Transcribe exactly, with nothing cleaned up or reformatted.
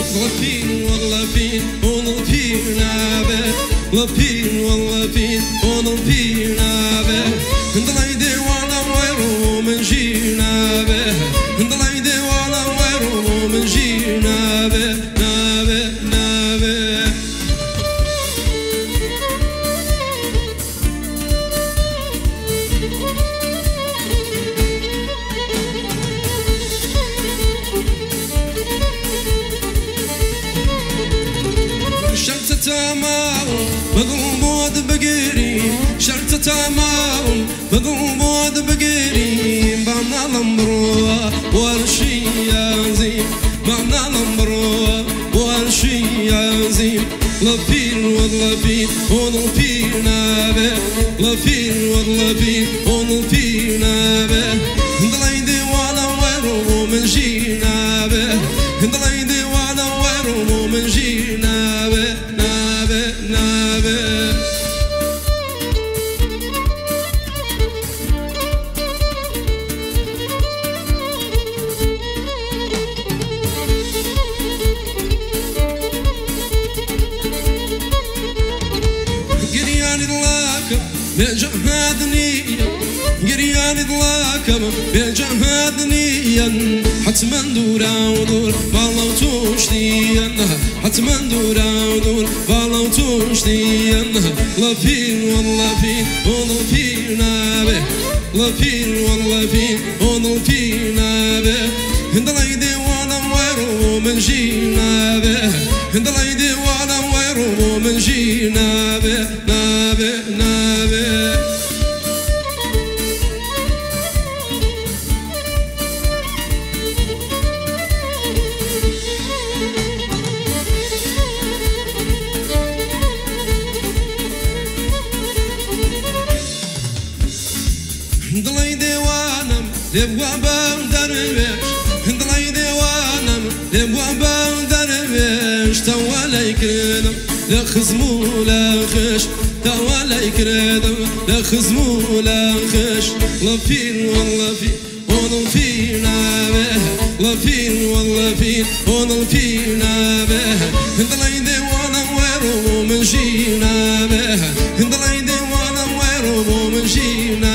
لفين والله فين ونطفينا به لفين والله فين ونطفينا به ندليدي ولا ويرو من جينا به ندليدي ولا ويرو من جينا به نابه نابه شرط تمام بضمود بقيري شرط تمام بضمود بقيري بعنا الامبروه والشي يزيم بعنا الامبروه والشي يزيم لفين واللفين ونلفينا به لفين واللفين ونلفينا به دليدي ولا ويرو من جينا به دليدي ولا ويرو من جينا به نابه نابه قريان اللاكم بجهادني قريان اللاكم بجهادني حتما دورا ودور بالله توشتين حتما دورا ودور بالله توشتين لفين والله فين ونلفينا به لفين والله فين ونلفينا به دليدي ولا ويرو من جينا به دليدي ولا ويرو من جينا به نابه نابه دليدي وانم لبوا بام درويش دليدي وانم لبوا بام درويش توالي كردم لخزمو لخش توالي كردم لخزمو لخش لفين والله فين ونلفينا به لفين والله فين ونلفينا به دليدي وانا ويرو من جينا به دليدي وانا ويرو من جينا